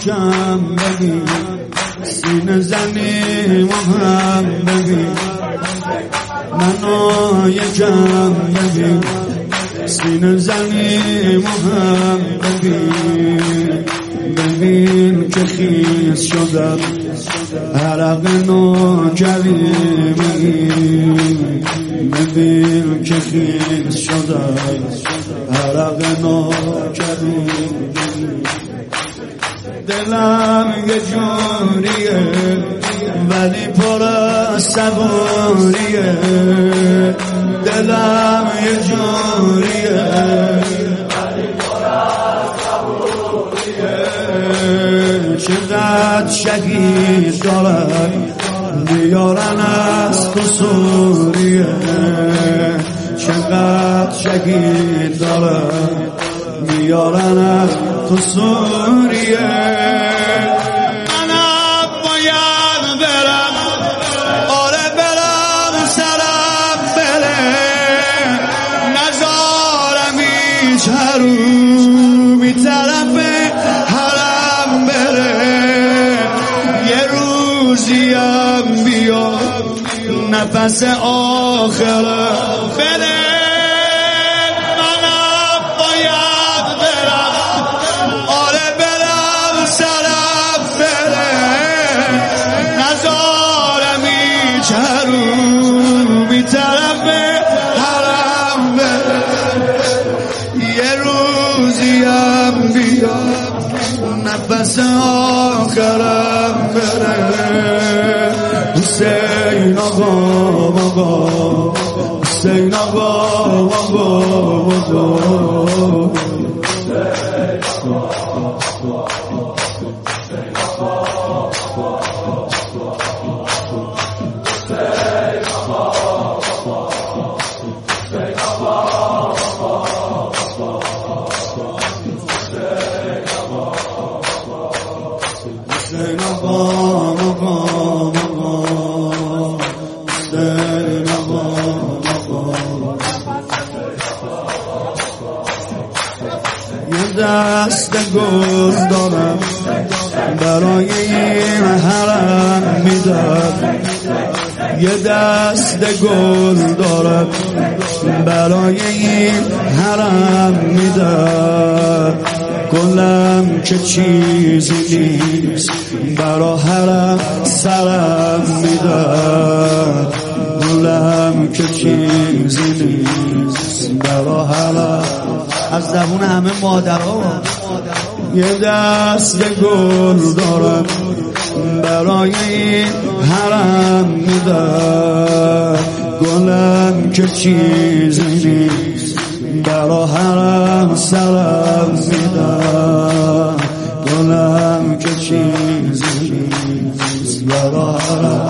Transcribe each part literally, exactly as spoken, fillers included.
کم بگی سینه زنی مهم بگی منو یکم بگی سینه زنی مهم بگی ببین که خیز شدم عرق نوکری ببین که خیز شدم عرق نوکری دلم یه جوریه ولی پر از صبوریه دلم یه جوریه ولی پر از صبوریه چقدر شهید دارن بیارن از تو سوریه چقدر شهید دارن بیارن از تو سوریه منم باید برم آره برم سرم بره نزارم هیچ حرومی طرف حرم بره یه روزیم بیا نفس آخرم بره چرو بی طرف حرم یه روزیم بیا نفس آخرم بره حسین آقا آقا حسین آقا آقا یه دست گل دارم برای این حرم میدم یه دست گل دارم برای این حرم میدم گلم که چیزی نیست برا حرم سرم میدم گلم که چیزی نیست برا حرم از زبون همه مادرها یه دست گل دارم برای این حرم میدم گلم که چیزی نیست برا حرم سرم میدم گلم که چیزی نیست برا حرم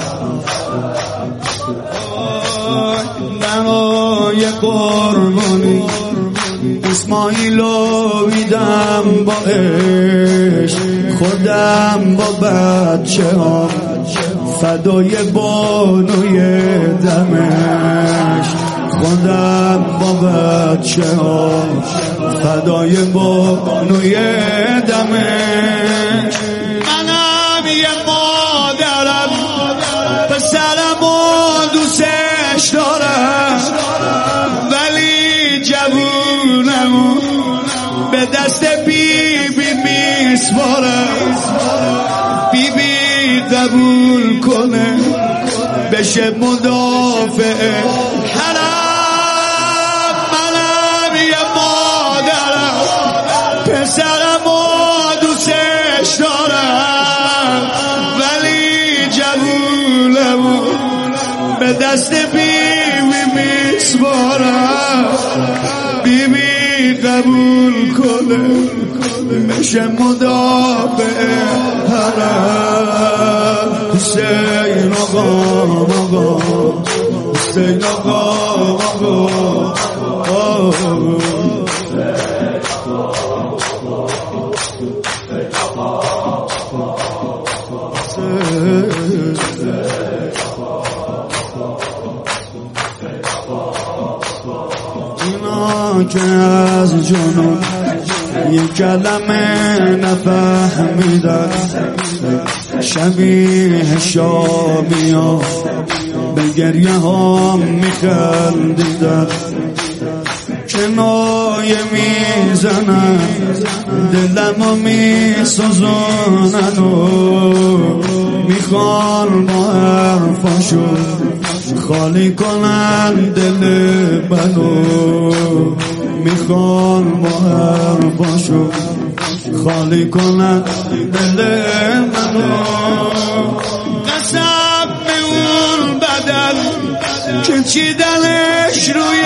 برای قربانی اسماعیلو میدم با عشق خودم با بچه ها فدای بانوی دمشق خودم با بچه ها فدای بانوی دمشق منم یه مادرم پسرم و دوستش دارم ولی جوونم به دست بی بی میسپارم بی بی قبول کنه بشه مدافع حرم منم یه مادرم پسرم و دوستش دارم ولی جوونم به دست بی بی میسپارم بی بی قبول کنه بشه مدافع حرم حسین آقا آقا حسین آقا آقا اینا که از جنون یک کلمه نفهمیدن شبیه شامیا به گریه ها میخندیدن کنایه میزنن دلمو میسوزونن و میخوان با حرفاشون خالی کنن دل منو میخوان با حرفاشون خالی کنن دل منو قسم به اون بدن که چیدنش روی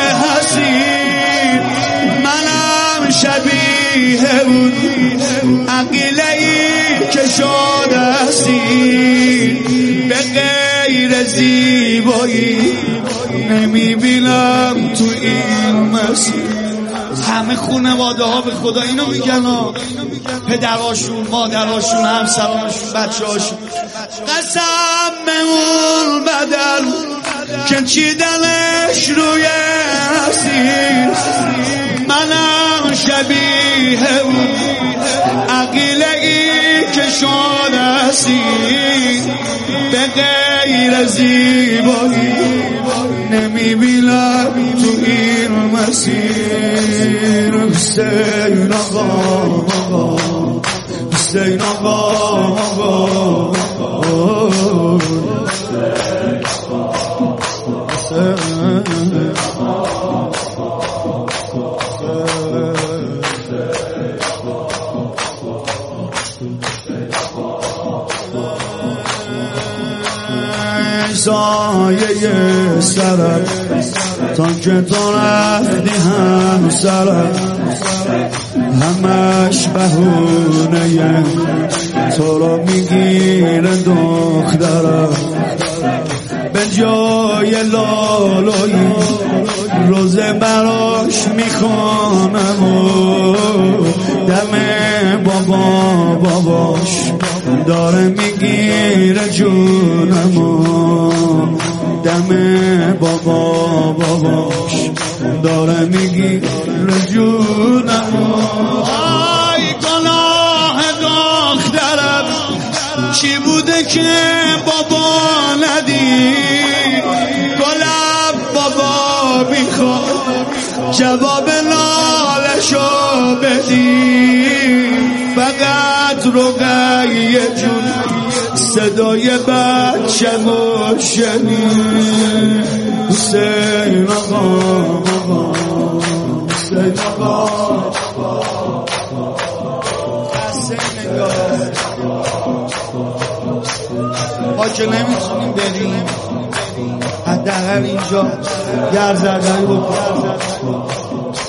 حسین منم شبیه اون عقیله‌ای که شده هستی به غیر زیبایی نمیبینم تو این مسیر. همه خانواده ها به خدا اینو میگن ها، پدراشون، مادراشون، همسراشون، بچه‌هاشون. قسم به اون بدن که چیدنش روی حسین منم شبیه اون عقیله‌ای که شده هستی به غیر زیبایی نمیبینم تو این مسیر. حسین آقا آقا حسین آقا آقا سایه سرم تا که تو رفتی هم سرم همش بهونه تو رو میگیره دخترم به جای لالایی روزه براش میخوانم و دم بابا باباش داره میگیره جونم و دم بابا باباش داره میگیره جونم. آی گناه دخترم چی بوده که بابا ندید گلم بابا میخواد جواب نالشو بدی فقط رقیه جون صدای بچه‌مو شنید. حسین آقا حسین آقا ما که نمیتونیم بریم حداقل اینجا گرزردهی بکنیم